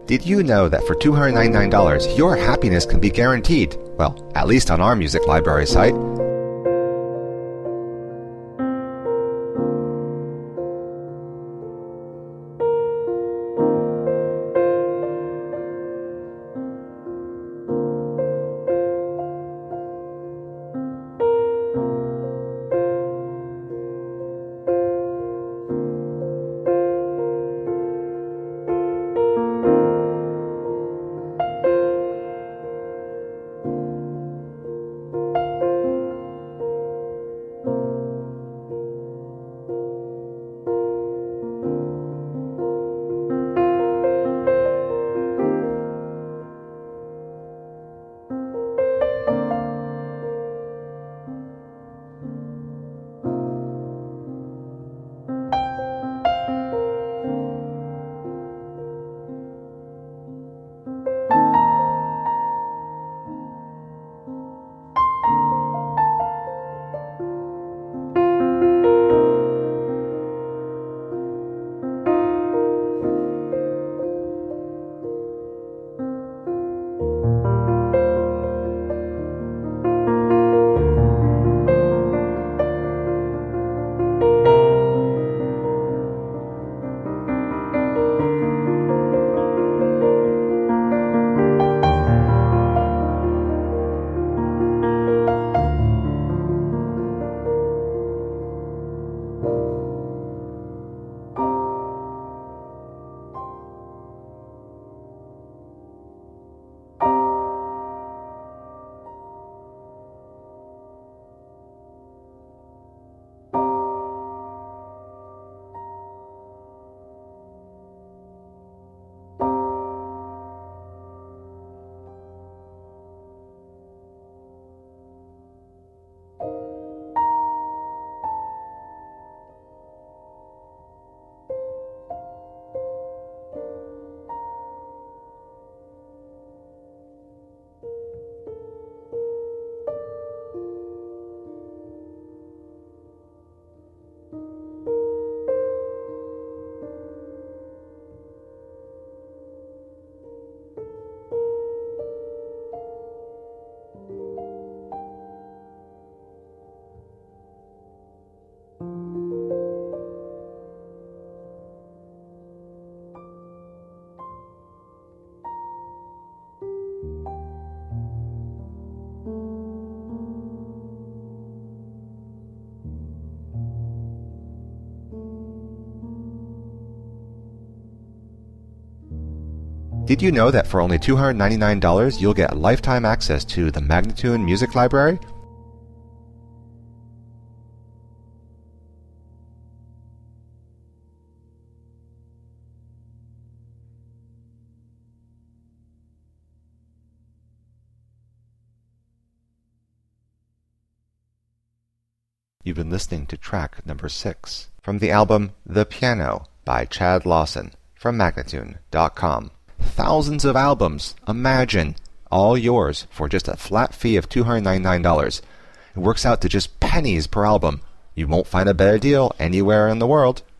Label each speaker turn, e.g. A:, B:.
A: Did you know that for $299, your happiness can be guaranteed? Well, at least on our music library site. Did you know that for only $299 you'll get lifetime access to the Magnatune Music Library? You've been listening to track number 6 from the album The Piano by Chad Lawson from Magnatune.com. Thousands of albums, imagine, all yours for just a flat fee of $299. It works out to just pennies per album. You won't find a better deal anywhere in the world.